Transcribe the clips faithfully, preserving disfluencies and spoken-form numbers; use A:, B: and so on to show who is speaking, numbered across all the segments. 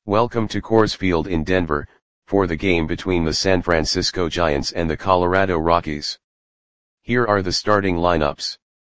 A: Welcome to Coors Field in Denver, for the game between the San Francisco Giants and the Colorado Rockies. Here are the starting lineups.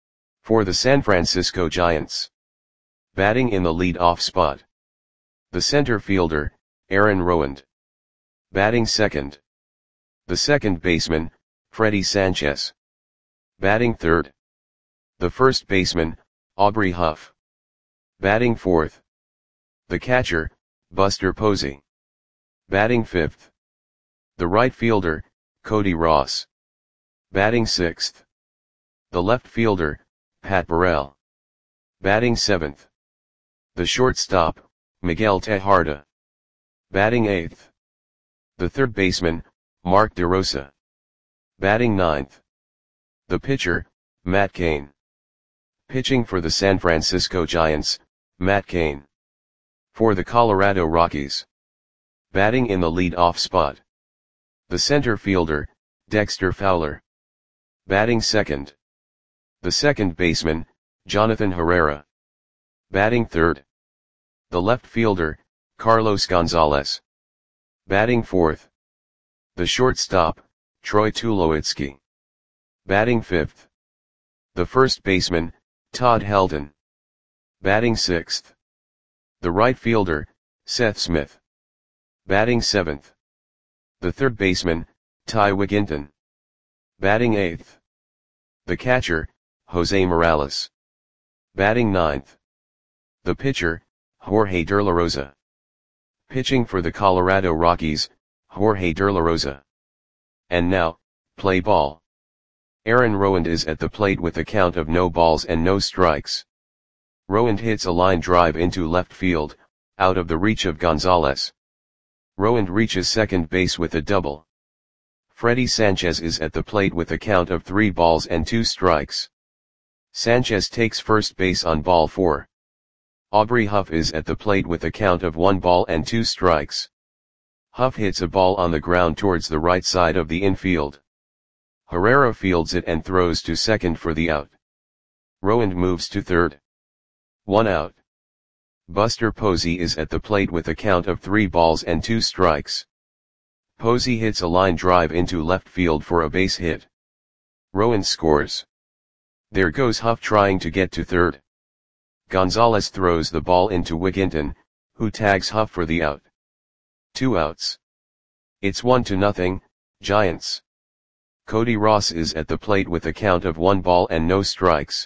A: For the San Francisco Giants. Batting in the lead-off spot. The center fielder, Aaron Rowand. Batting second. The second baseman, Freddie Sanchez. Batting third. The first baseman, Aubrey Huff. Batting fourth. The catcher, Buster Posey. Batting fifth. The right fielder, Cody Ross. Batting sixth. The left fielder, Pat Burrell. Batting seventh. The shortstop, Miguel Tejada. Batting eighth. The third baseman, Mark DeRosa. Batting ninth. The pitcher, Matt Cain. Pitching for the San Francisco Giants, Matt Cain. For the Colorado Rockies. Batting in the lead-off spot. The center fielder, Dexter Fowler. Batting second. The second baseman, Jonathan Herrera. Batting third. The left fielder, Carlos Gonzalez. Batting fourth. The shortstop, Troy Tulowitzki. Batting fifth. The first baseman, Todd Helton. Batting sixth. The right fielder, Seth Smith. Batting seventh. The third baseman, Ty Wigginton. Batting eighth. The catcher, Jose Morales. Batting ninth. The pitcher, Jorge Derlarosa. Pitching for the Colorado Rockies, Jorge Derlarosa. And now, play ball. Aaron Rowand is at the plate with a count of no balls and no strikes. Rowand hits a line drive into left field, out of the reach of Gonzalez. Rowand reaches second base with a double. Freddie Sanchez is at the plate with a count of three balls and two strikes. Sanchez takes first base on ball four. Aubrey Huff is at the plate with a count of one ball and two strikes. Huff hits a ball on the ground towards the right side of the infield. Herrera fields it and throws to second for the out. Rowand moves to third. One out. Buster Posey is at the plate with a count of three balls and two strikes. Posey hits a line drive into left field for a base hit. Rowand scores. There goes Huff trying to get to third. Gonzalez throws the ball into Wigginton, who tags Huff for the out. Two outs. It's one to nothing, Giants. Cody Ross is at the plate with a count of one ball and no strikes.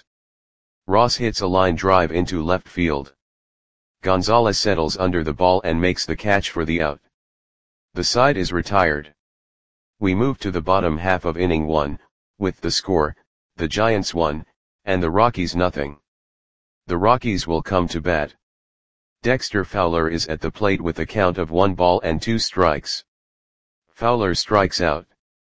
A: Ross hits a line drive into left field. Gonzalez settles under the ball and makes the catch for the out. The side is retired. We move to the bottom half of inning one, with the score, the Giants one, and the Rockies nothing. The Rockies will come to bat. Dexter Fowler is at the plate with a count of one ball and two strikes. Fowler strikes out.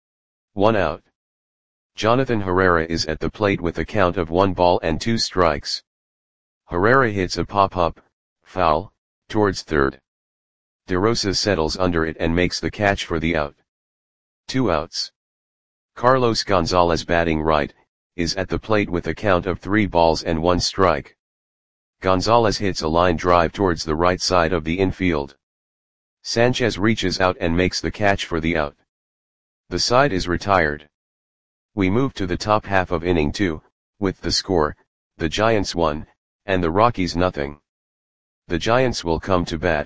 A: One out. Jonathan Herrera is at the plate with a count of one ball and two strikes. Herrera hits a pop-up, foul, towards third. DeRosa settles under it and makes the catch for the out. Two outs. Carlos Gonzalez, batting right, is at the plate with a count of three balls and one strike. Gonzalez hits a line drive towards the right side of the infield. Sanchez reaches out and makes the catch for the out. The side is retired. We move to the top half of inning two, with the score, the Giants one, and the Rockies nothing. The Giants will come to bat.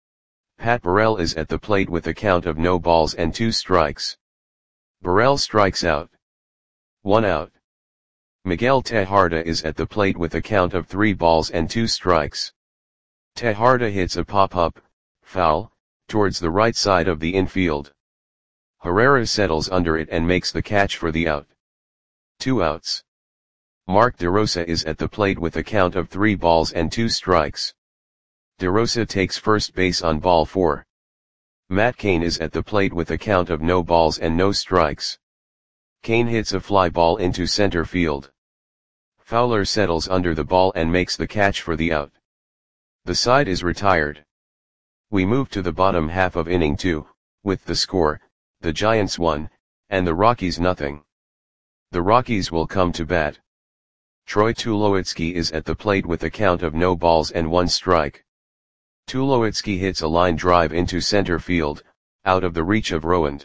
A: Pat Burrell is at the plate with a count of no balls and two strikes. Burrell strikes out. One out. Miguel Tejada is at the plate with a count of three balls and two strikes. Tejada hits a pop-up, foul, towards the right side of the infield. Herrera settles under it and makes the catch for the out. Two outs. Mark DeRosa is at the plate with a count of three balls and two strikes. DeRosa takes first base on ball four. Matt Cain is at the plate with a count of no balls and no strikes. Cain hits a fly ball into center field. Fowler settles under the ball and makes the catch for the out. The side is retired. We move to the bottom half of inning two, with the score, the Giants one, and the Rockies nothing. The Rockies will come to bat. Troy Tulowitzki is at the plate with a count of no balls and one strike. Tulowitzki hits a line drive into center field, out of the reach of Rowand.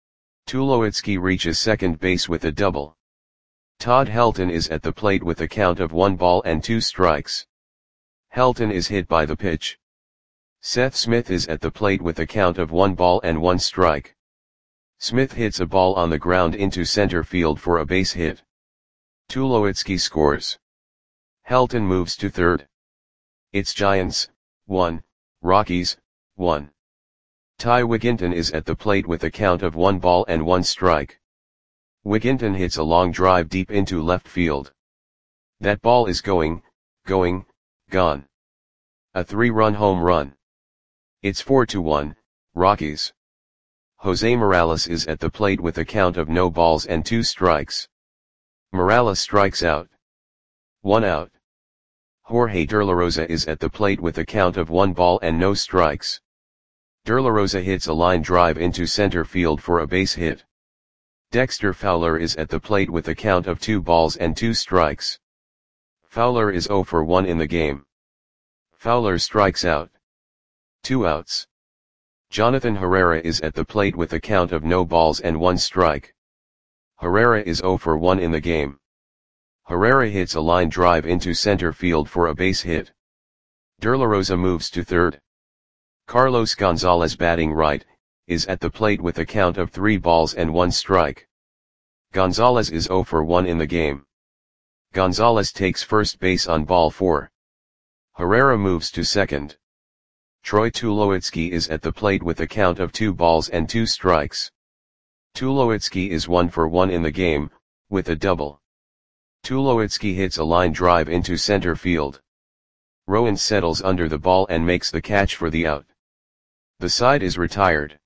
A: Tulowitzki reaches second base with a double. Todd Helton is at the plate with a count of one ball and two strikes. Helton is hit by the pitch. Seth Smith is at the plate with a count of one ball and one strike. Smith hits a ball on the ground into center field for a base hit. Tulowitzki scores. Helton moves to third. It's Giants, one, Rockies, one. Ty Wigginton is at the plate with a count of one ball and one strike. Wigginton hits a long drive deep into left field. That ball is going, going, gone. A three-run home run. It's four to one, Rockies. Jose Morales is at the plate with a count of no balls and two strikes. Morales strikes out. One out. Jorge De La Rosa is at the plate with a count of one ball and no strikes. De La Rosa hits a line drive into center field for a base hit. Dexter Fowler is at the plate with a count of two balls and two strikes. Fowler is zero for one in the game. Fowler strikes out. Two outs. Jonathan Herrera is at the plate with a count of no balls and one strike. Herrera is zero for one in the game. Herrera hits a line drive into center field for a base hit. De La Rosa moves to third. Carlos Gonzalez, batting right, is at the plate with a count of three balls and one strike. Gonzalez is zero for one in the game. Gonzalez takes first base on ball four. Herrera moves to second. Troy Tulowitzki is at the plate with a count of two balls and two strikes. Tulowitzki is one for one in the game, with a double. Tulowitzki hits a line drive into center field. Rowand settles under the ball and makes the catch for the out. The side is retired.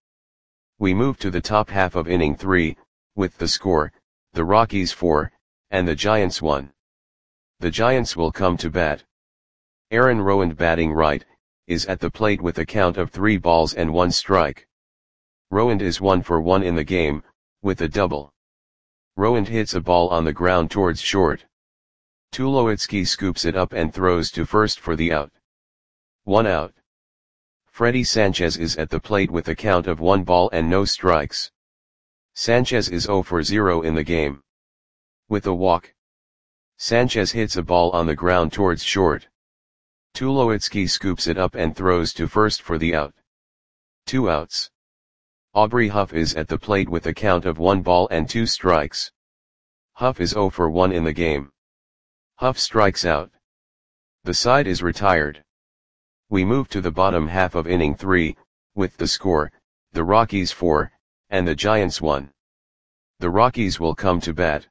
A: We move to the top half of inning three, with the score, the Rockies four, and the Giants one. The Giants will come to bat. Aaron Rowand, batting right, is at the plate with a count of three balls and one strike. Rowand is one for one in the game, with a double. Rowand hits a ball on the ground towards short. Tulowitzki scoops it up and throws to first for the out. One out. Freddie Sanchez is at the plate with a count of one ball and no strikes. Sanchez is zero for zero in the game. With a walk. Sanchez hits a ball on the ground towards short. Tulowitzki scoops it up and throws to first for the out. Two outs. Aubrey Huff is at the plate with a count of one ball and two strikes. Huff is zero for one in the game. Huff strikes out. The side is retired. We move to the bottom half of inning three, with the score, the Rockies four, and the Giants one. The Rockies will come to bat.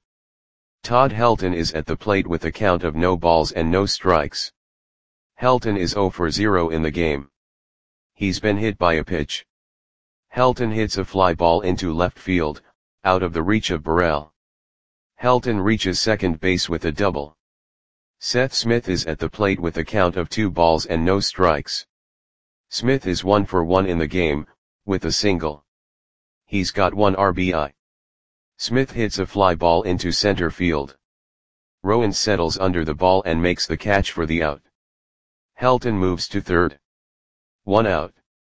A: Todd Helton is at the plate with a count of no balls and no strikes. Helton is zero for zero in the game. He's been hit by a pitch. Helton hits a fly ball into left field, out of the reach of Burrell. Helton reaches second base with a double. Seth Smith is at the plate with a count of two balls and no strikes. Smith is one for one in the game, with a single. He's got one R B I. Smith hits a fly ball into center field. Rowand settles under the ball and makes the catch for the out. Helton moves to third. One out.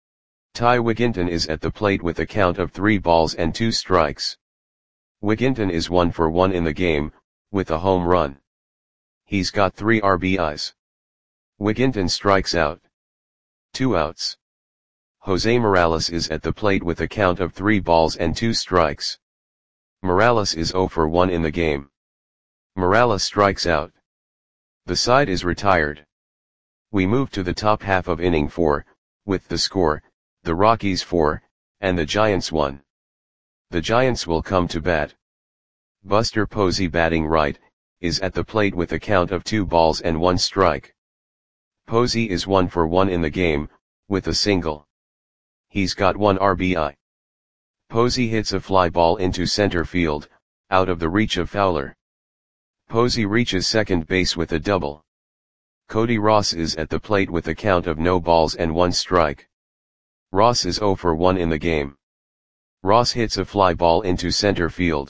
A: Ty Wigginton is at the plate with a count of three balls and two strikes. Wigginton is one for one in the game, with a home run. He's got three R B Is. Wigginton strikes out. Two outs. Jose Morales is at the plate with a count of three balls and two strikes. Morales is zero for one in the game. Morales strikes out. The side is retired. We move to the top half of inning four, with the score, the Rockies four, and the Giants one. The Giants will come to bat. Buster Posey, batting right, is at the plate with a count of two balls and one strike. Posey is one for one in the game, with a single. He's got one R B I. Posey hits a fly ball into center field, out of the reach of Fowler. Posey reaches second base with a double. Cody Ross is at the plate with a count of no balls and one strike. Ross is zero for one in the game. Ross hits a fly ball into center field.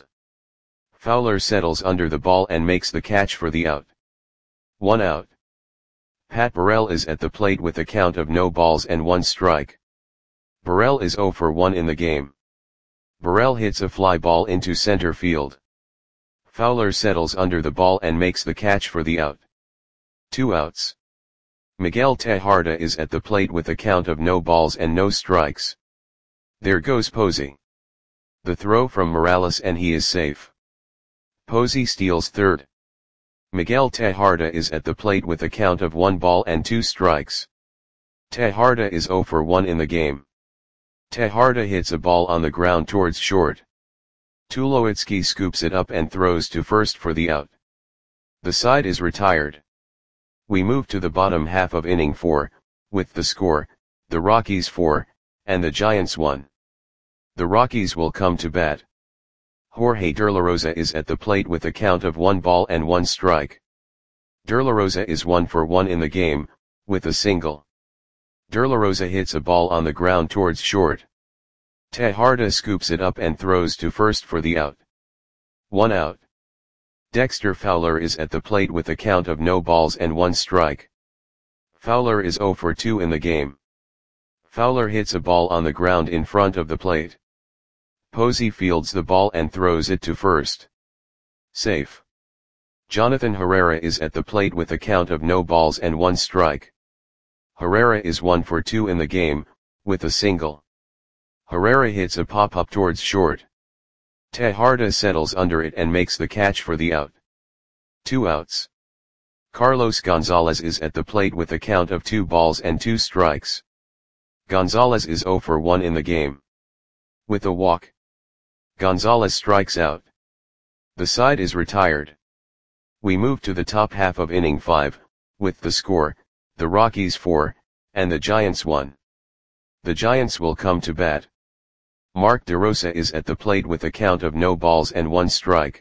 A: Fowler settles under the ball and makes the catch for the out. One out. Pat Burrell is at the plate with a count of no balls and one strike. Burrell is zero for one in the game. Burrell hits a fly ball into center field. Fowler settles under the ball and makes the catch for the out. Two outs. Miguel Tejada is at the plate with a count of no balls and no strikes. There goes Posey. The throw from Morales and he is safe. Posey steals third. Miguel Tejada is at the plate with a count of one ball and two strikes. Tejada is zero for one in the game. Tejada hits a ball on the ground towards short. Tulowitzki scoops it up and throws to first for the out. The side is retired. We move to the bottom half of inning four, with the score, the Rockies four, and the Giants one. The Rockies will come to bat. Jorge Derlarosa is at the plate with a count of one ball and one strike. Derlarosa is one for one in the game, with a single. Derlarosa hits a ball on the ground towards short. Tejada scoops it up and throws to first for the out. One out. Dexter Fowler is at the plate with a count of no balls and one strike. Fowler is zero for two in the game. Fowler hits a ball on the ground in front of the plate. Posey fields the ball and throws it to first. Safe. Jonathan Herrera is at the plate with a count of no balls and one strike. Herrera is one for two in the game, with a single. Herrera hits a pop-up towards short. Tejada settles under it and makes the catch for the out. Two outs. Carlos Gonzalez is at the plate with a count of two balls and two strikes. Gonzalez is zero for one in the game. With a walk, Gonzalez strikes out. The side is retired. We move to the top half of inning five, with the score, the Rockies four, and the Giants one. The Giants will come to bat. Mark DeRosa is at the plate with a count of no balls and one strike.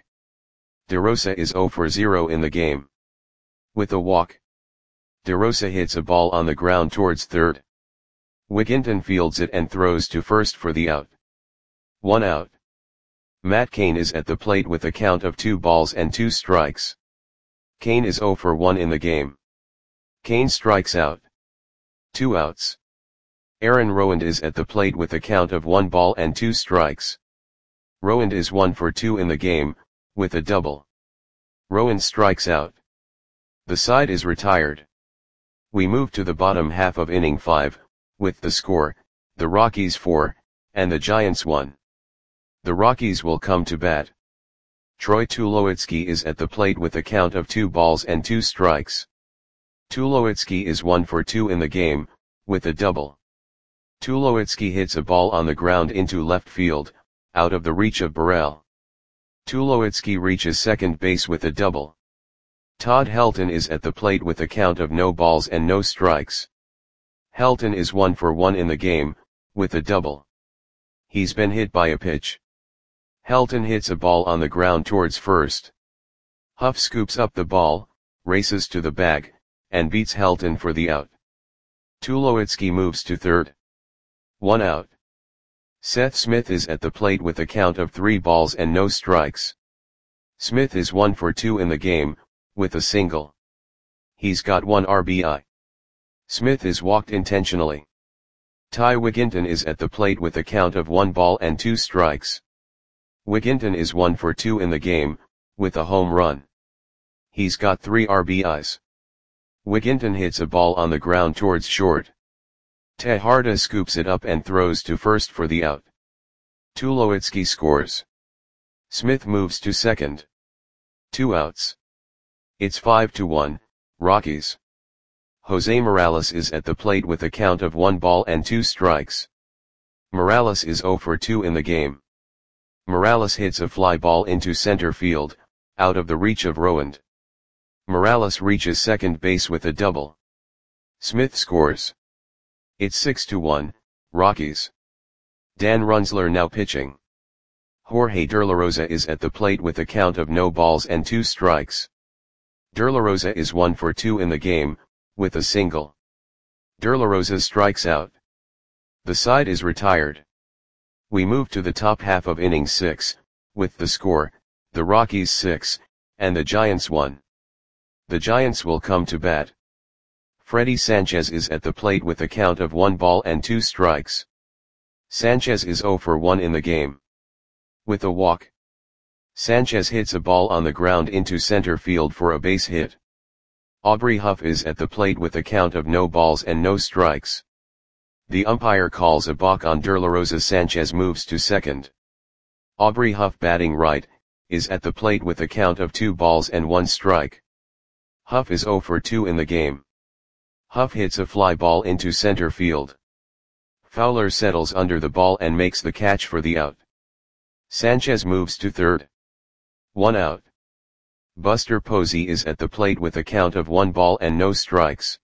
A: DeRosa is zero for zero in the game. With a walk, DeRosa hits a ball on the ground towards third. Wigginton fields it and throws to first for the out. One out. Matt Cain is at the plate with a count of two balls and two strikes. Cain is zero for one in the game. Cain strikes out. Two outs. Aaron Rowand is at the plate with a count of one ball and two strikes. Rowand is one for two in the game, with a double. Rowand strikes out. The side is retired. We move to the bottom half of inning five, with the score, the Rockies four, and the Giants one. The Rockies will come to bat. Troy Tulowitzki is at the plate with a count of two balls and two strikes. Tulowitzki is one for two in the game, with a double. Tulowitzki hits a ball on the ground into left field, out of the reach of Burrell. Tulowitzki reaches second base with a double. Todd Helton is at the plate with a count of no balls and no strikes. Helton is one for one in the game, with a double. He's been hit by a pitch. Helton hits a ball on the ground towards first. Huff scoops up the ball, races to the bag, and beats Helton for the out. Tulowitzki moves to third. One out. Seth Smith is at the plate with a count of three balls and no strikes. Smith is one for two in the game, with a single. He's got one R B I. Smith is walked intentionally. Ty Wigginton is at the plate with a count of one ball and two strikes. Wigginton is one for two in the game, with a home run. He's got three R B Is. Wigginton hits a ball on the ground towards short. Tejada scoops it up and throws to first for the out. Tulowitzki scores. Smith moves to second. Two outs. It's five to one, Rockies. Jose Morales is at the plate with a count of one ball and two strikes. Morales is zero for two in the game. Morales hits a fly ball into center field, out of the reach of Rowand. Morales reaches second base with a double. Smith scores. It's six to one, Rockies. Dan Runsler now pitching. Jorge Derlarosa is at the plate with a count of no balls and two strikes. Derlarosa is one for two in the game, with a single. Derlarosa strikes out. The side is retired. We move to the top half of inning six, with the score, the Rockies six, and the Giants one. The Giants will come to bat. Freddy Sanchez is at the plate with a count of one ball and two strikes. Sanchez is zero for one in the game. With a walk, Sanchez hits a ball on the ground into center field for a base hit. Aubrey Huff is at the plate with a count of no balls and no strikes. The umpire calls a balk on De La Rosa. Sanchez moves to second. Aubrey Huff, batting right, is at the plate with a count of two balls and one strike. Huff is zero for two in the game. Huff hits a fly ball into center field. Fowler settles under the ball and makes the catch for the out. Sanchez moves to third. One out. Buster Posey is at the plate with a count of one ball and no strikes.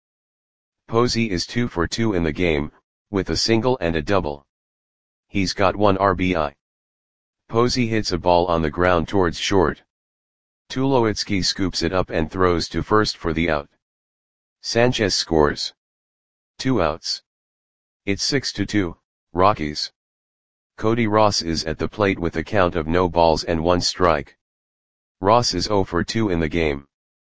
A: Posey is two for two in the game, with a single and a double. He's got one R B I. Posey hits a ball on the ground towards short. Tulowitzki scoops it up and throws to first for the out. Sanchez scores. Two outs. It's six to two, Rockies. Cody Ross is at the plate with a count of no balls and one strike. Ross is zero for two in the game.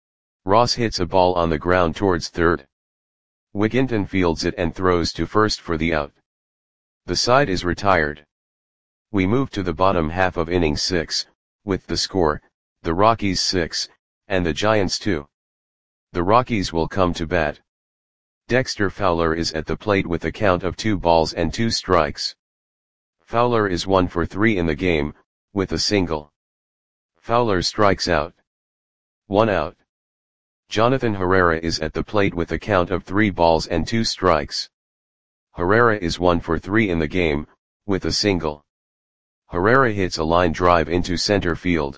A: Ross hits a ball on the ground towards third. Wigginton fields it and throws to first for the out. The side is retired. We move to the bottom half of inning six, with the score, the Rockies six, and the Giants two. The Rockies will come to bat. Dexter Fowler is at the plate with a count of two balls and two strikes. Fowler is one for three in the game, with a single. Fowler strikes out. One out. Jonathan Herrera is at the plate with a count of three balls and two strikes. Herrera is one for three in the game, with a single. Herrera hits a line drive into center field.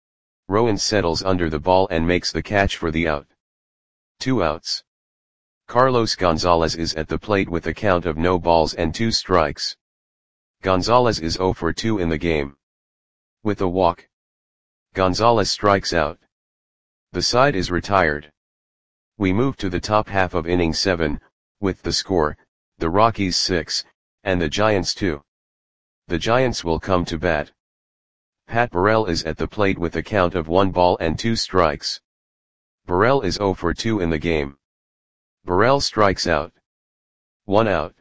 A: Rowan settles under the ball and makes the catch for the out. Two outs. Carlos Gonzalez is at the plate with a count of no balls and two strikes. Gonzalez is zero for two in the game. With a walk, Gonzalez strikes out. The side is retired. We move to the top half of inning seven, with the score, the Rockies six, and the Giants two. The Giants will come to bat. Pat Burrell is at the plate with a count of one ball and two strikes. Burrell is zero for two in the game. Burrell strikes out. One out.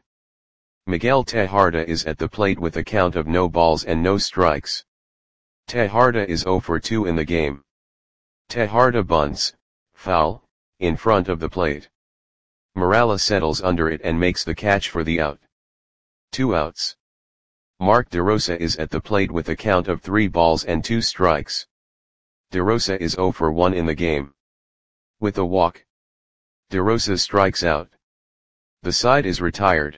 A: Miguel Tejada is at the plate with a count of no balls and no strikes. Tejada is zero for two in the game. Tejada bunts, foul, in front of the plate. Morales settles under it and makes the catch for the out. Two outs. Mark DeRosa is at the plate with a count of three balls and two strikes. DeRosa is zero for one in the game. With a walk, DeRosa strikes out. The side is retired.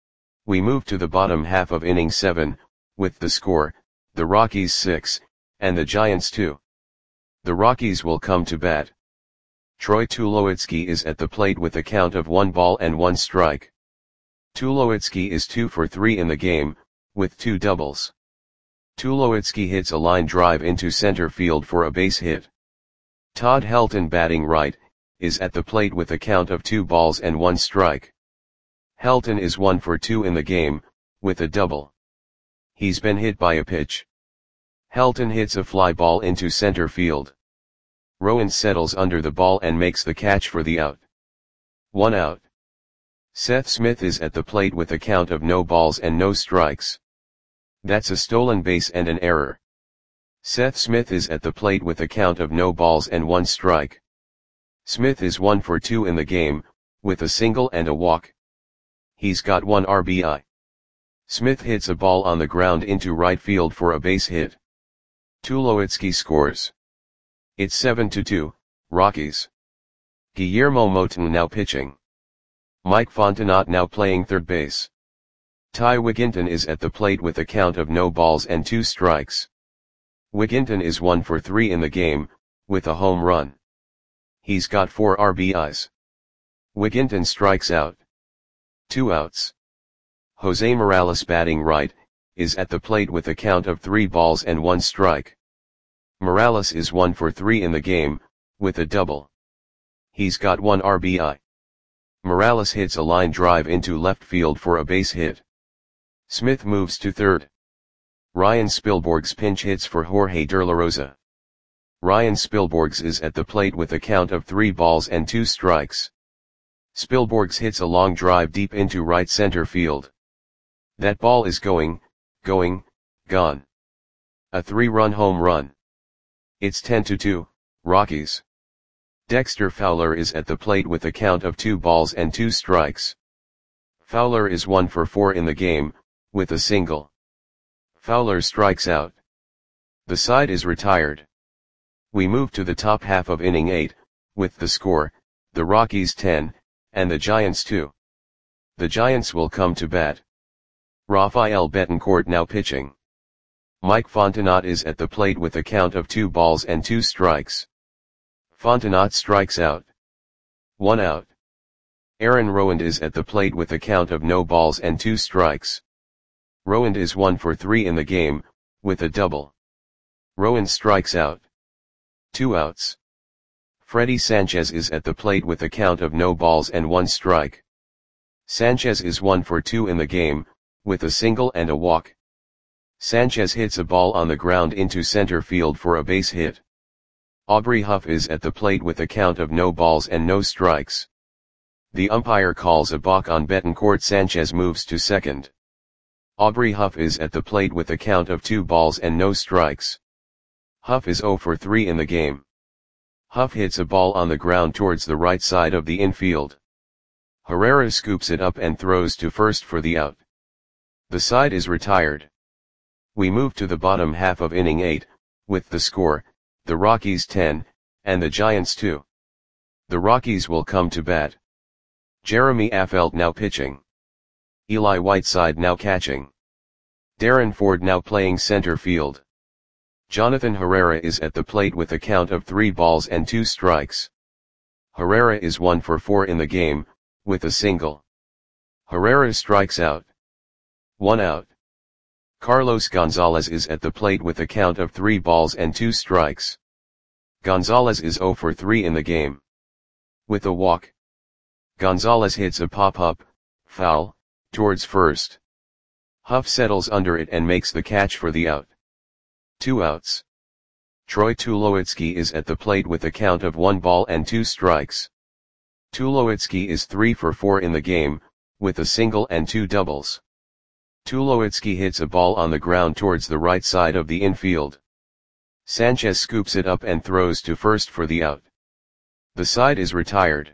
A: We move to the bottom half of inning seven, with the score, the Rockies six, and the Giants two. The Rockies will come to bat. Troy Tulowitzki is at the plate with a count of one ball and one strike. Tulowitzki is two for three in the game, with two doubles. Tulowitzki hits a line drive into center field for a base hit. Todd Helton, batting right, is at the plate with a count of two balls and one strike. Helton is one for two in the game, with a double. He's been hit by a pitch. Helton hits a fly ball into center field. Rowan settles under the ball and makes the catch for the out. One out. Seth Smith is at the plate with a count of no balls and no strikes. That's a stolen base and an error. Seth Smith is at the plate with a count of no balls and one strike. Smith is one for two in the game, with a single and a walk. He's got one R B I. Smith hits a ball on the ground into right field for a base hit. Tulowitzki scores. It's seven to two, Rockies. Guillermo Moton now pitching. Mike Fontenot now playing third base. Ty Wigginton is at the plate with a count of no balls and two strikes. Wigginton is one for three in the game, with a home run. He's got four R B Is. Wigginton strikes out. Two outs. Jose Morales, batting right, is at the plate with a count of three balls and one strike. Morales is one for three in the game, with a double. He's got one R B I. Morales hits a line drive into left field for a base hit. Smith moves to third. Ryan Spilborghs pinch hits for Jorge De La Rosa. Ryan Spilborghs is at the plate with a count of three balls and two strikes. Spilborghs hits a long drive deep into right center field. That ball is going, going, gone. A three-run home run. It's ten to two, Rockies. Dexter Fowler is at the plate with a count of two balls and two strikes. Fowler is one for four in the game, with a single. Fowler strikes out. The side is retired. We move to the top half of inning eight, with the score, the Rockies ten, and the Giants two. The Giants will come to bat. Rafael Betancourt now pitching. Mike Fontenot is at the plate with a count of two balls and two strikes. Fontenot strikes out. One out. Aaron Rowand is at the plate with a count of no balls and two strikes. Rowand is one for three in the game, with a double. Rowand strikes out. Two outs. Freddy Sanchez is at the plate with a count of no balls and one strike. Sanchez is one for two in the game, with a single and a walk. Sanchez hits a ball on the ground into center field for a base hit. Aubrey Huff is at the plate with a count of no balls and no strikes. The umpire calls a balk on Betancourt. Sanchez moves to second. Aubrey Huff is at the plate with a count of two balls and no strikes. Huff is zero for three in the game. Huff hits a ball on the ground towards the right side of the infield. Herrera scoops it up and throws to first for the out. The side is retired. We move to the bottom half of inning eight, with the score, the Rockies ten, and the Giants two. The Rockies will come to bat. Jeremy Affeldt now pitching. Eli Whiteside now catching. Darren Ford now playing center field. Jonathan Herrera is at the plate with a count of three balls and two strikes. Herrera is one for four in the game, with a single. Herrera strikes out. One out. Carlos Gonzalez is at the plate with a count of three balls and two strikes. Gonzalez is zero for three in the game. With a walk. Gonzalez hits a pop-up, foul, towards first. Huff settles under it and makes the catch for the out. Two outs. Troy Tulowitzki is at the plate with a count of one ball and two strikes. Tulowitzki is three for four in the game, with a single and two doubles. Tulowitzki hits a ball on the ground towards the right side of the infield. Sanchez scoops it up and throws to first for the out. The side is retired.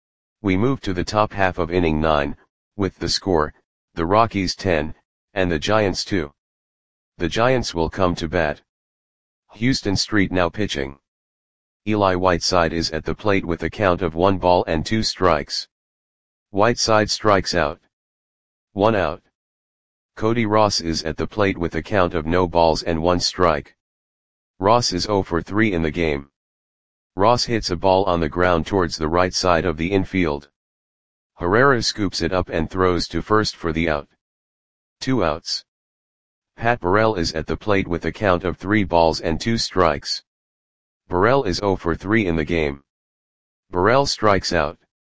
A: We move to the top half of inning nine, with the score, the Rockies ten, and the Giants two. The Giants will come to bat. Houston Street now pitching. Eli Whiteside is at the plate with a count of one ball and two strikes. Whiteside strikes out. One out. Cody Ross is at the plate with a count of no balls and one strike. Ross is zero for three in the game. Ross hits a ball on the ground towards the right side of the infield. Herrera scoops it up and throws to first for the out. Two outs. Pat Burrell is at the plate with a count of three balls and two strikes. Burrell is zero for three in the game. Burrell strikes out.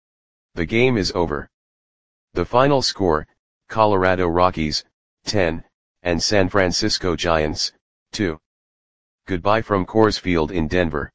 A: The game is over. The final score, Colorado Rockies, ten, and San Francisco Giants, two. Goodbye from Coors Field in Denver.